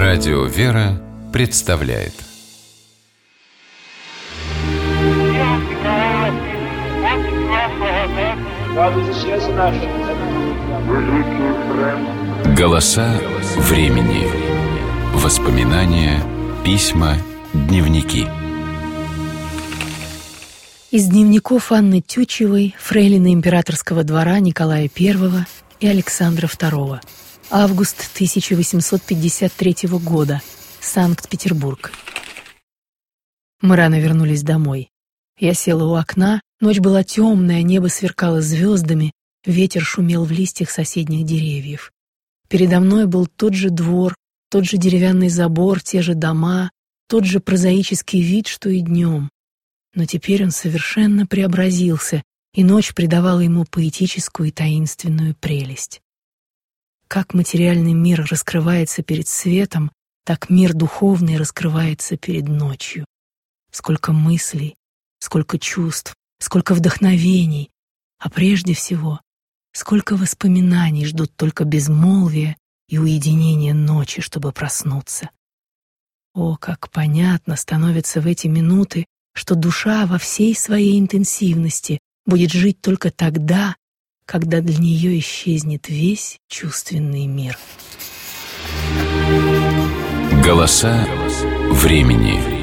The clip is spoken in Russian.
Радио «Вера» представляет «Голоса времени». Воспоминания, письма, дневники. Из дневников Анны Тютчевой, фрейлины императорского двора Николая I и Александра II. Август 1853 года. Санкт-Петербург. Мы рано вернулись домой. Я села у окна, ночь была темная, небо сверкало звездами, ветер шумел в листьях соседних деревьев. Передо мной был тот же двор, тот же деревянный забор, те же дома, тот же прозаический вид, что и днем. Но теперь он совершенно преобразился, и ночь придавала ему поэтическую и таинственную прелесть. Как материальный мир раскрывается перед светом, так мир духовный раскрывается перед ночью. Сколько мыслей, сколько чувств, сколько вдохновений, а прежде всего, сколько воспоминаний ждут только безмолвия и уединения ночи, чтобы проснуться. О, как понятно становится в эти минуты, что душа во всей своей интенсивности будет жить только тогда, когда для нее исчезнет весь чувственный мир. Голоса времени.